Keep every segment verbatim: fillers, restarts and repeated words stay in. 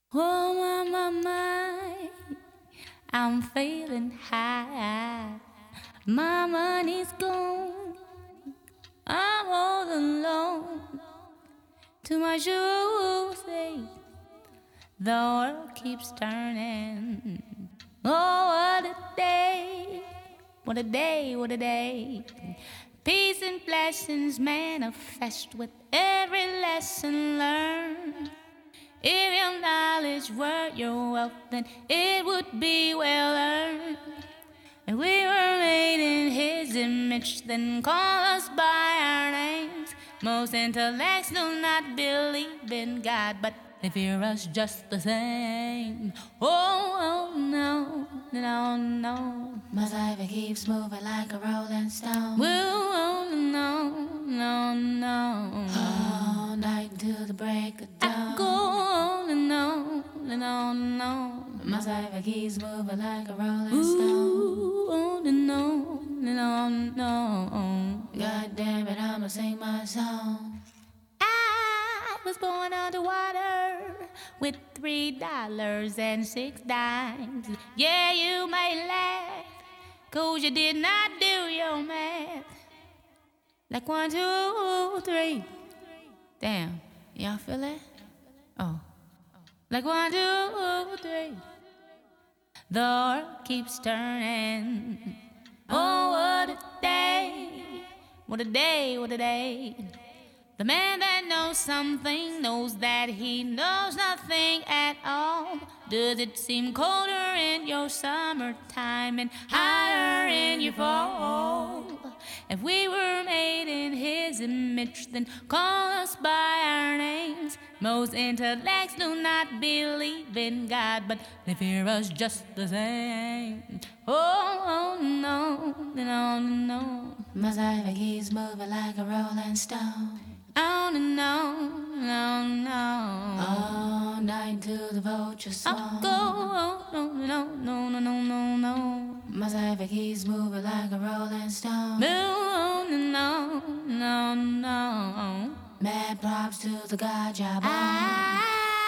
Oh, my, my, my, I'm feeling high. My money's gone. I'm all alone. To my shoes, say, the world keeps turning. Oh, what a day. What a day, what a day. Peace and blessings manifest with every lesson learned. If your knowledge were your wealth, then it would be well earned. If we were made in His image, then call us by our names. Most intellects do not believe in God, but they fear us just the same. Oh, oh no, no, no. My life it keeps moving like a rolling stone. Oh, no, no, no. All night until the break of dawn. I go on and on and on and on. My life it keeps moving like a rolling Ooh, stone. on and on and on and on. God damn it, I'ma sing my song. I was born underwater with three dollars and six dimes. Yeah, you may laugh, cause you did not do your math. Like one, two, three. Damn, y'all feel that? Oh. Like one, two, three. The world keeps turning. Oh, what a day. What a day, what a day. The man that knows something knows that he knows nothing at all. Does it seem colder in your summertime and hotter in your fall? If we were made in His image, then call us by our names. Most intellects do not believe in God, but they fear us just the same. Oh, oh no, no, no. My life it keeps moving like a rolling stone. Oh, no, no, no. All night until the vultures I'll swan. go, oh, no, no, no, no, no, no, no. My life it keeps moving like a rolling stone. No, no, no, no. Mad props to the God job. I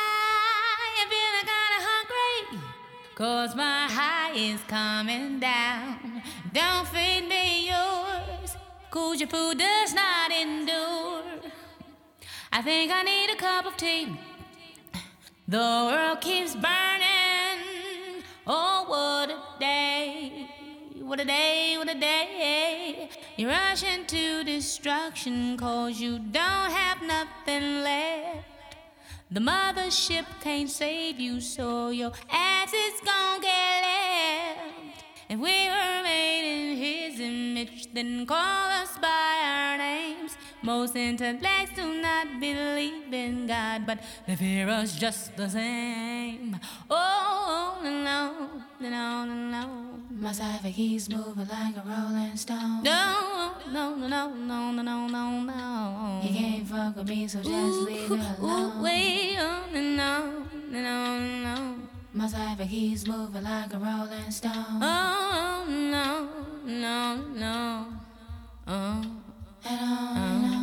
am feeling kinda hungry, cause my high is coming down. Don't feed me yours, cause your food does not endure. I think I need a cup of tea. The world keeps burning. Oh, what a day. What a day, what a day. You're rushing to destruction cause you don't have nothing left. The mothership can't save you, so your ass is gon' get left. If we were made in His image, then call us by our names. Most intellects do not believe in God, but they fear us just the same. Oh, no, no, no, no. My life it keeps moving like a rolling stone. No, no, no, no, no, no, no, no, no. You can't fuck with me, so just leave it alone. Ooh, way on and on and on and on. My life it keeps moving like a rolling stone. Oh, no, no, no. Oh, And on oh. and on.